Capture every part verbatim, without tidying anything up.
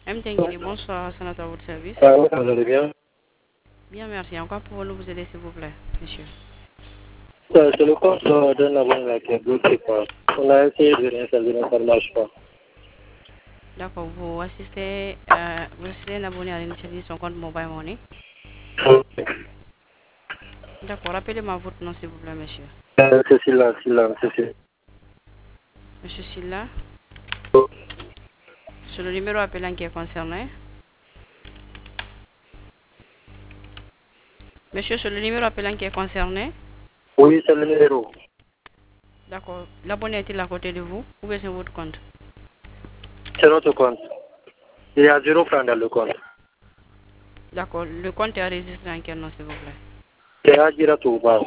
M. Tenguini, bonsoir, sénateur à votre service. Ah oui, vous allez bien? Bien, merci. Encore pouvons-nous vous aider, s'il vous plaît, monsieur? Euh, C'est le compte euh, d'un abonné qui est bloqué. Quoi. On a essayé de réinstaller, mais ça ne marche pas. D'accord, vous assistez, euh, vous assistez un abonné à l'initiative de son compte Mobile Money. D'accord, rappelez-moi votre nom, s'il vous plaît, monsieur. Euh, c'est Silla, Silla, c'est Silla. Monsieur Silla, c'est le numéro appelant qui est concerné. Monsieur, c'est le numéro appelant qui est concerné. Oui, c'est le numéro. D'accord, l'abonné est-il à côté de vous ou bien c'est votre compte? C'est notre compte. Il y a zéro franc dans le compte. D'accord, le compte est enregistré en quel nom, s'il vous plaît? C'est Adjira Touba.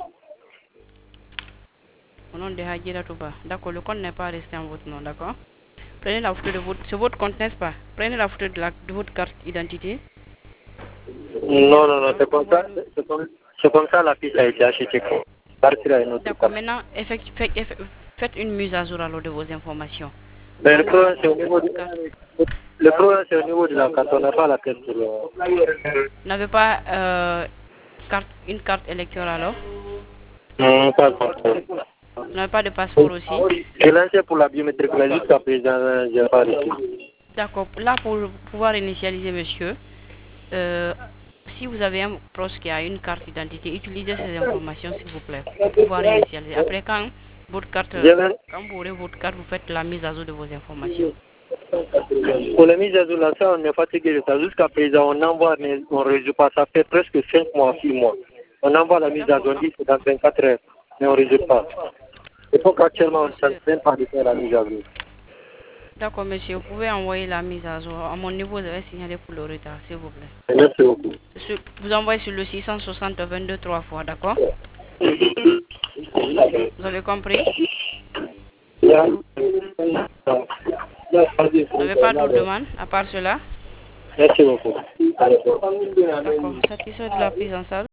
Au nom de Hadjira Touba. D'accord, le compte n'est pas resté en votre nom, d'accord? Prenez la photo de votre... C'est votre compte, n'est-ce pas? Prenez la photo de, la... de votre carte d'identité. Non, non, non, c'est comme ça. C'est comme, c'est comme ça la piste a été achetée. Pour partir à une autre D'accord, carte. maintenant, effect... faites... faites une mise à jour alors de vos informations. Mais le Quand vous problème, c'est au utilisez niveau votre de, carte, le problème, c'est au niveau de la carte. On n'a pas la carte. Sur le... vous n'avez pas euh, carte... une carte électorale alors? Non, pas encore. Vous n'avez pas de passeport aussi? J'ai lancé pour la biométrique, mais jusqu'à présent, je n'ai pas reçu. D'accord, là pour pouvoir initialiser, monsieur, euh, si vous avez un proche qui a une carte d'identité, utilisez ces informations s'il vous plaît pour pouvoir initialiser. Après, quand votre carte, quand vous aurez votre carte, vous faites la mise à jour de vos informations. Pour la mise à jour, là, ça, on est fatigué de ça. Jusqu'à présent, on envoie, mais on ne résout pas. Ça fait presque cinq mois, six mois. On envoie la mise à jour, on dit que c'est dans vingt-quatre heures, mais on ne résout pas. Il faut qu'actuellement, on ne s'en train pas de faire la mise à jour. D'accord, monsieur, vous pouvez envoyer la mise à jour. À mon niveau, vous avez signalé pour le retard, s'il vous plaît. Merci beaucoup. Vous envoyez sur le six cent soixante vingt-deux trois fois, d'accord? Vous avez compris? Vous n'avez pas d'autres demandes à part cela? Merci beaucoup. D'accord, satisfait de la prise en salle.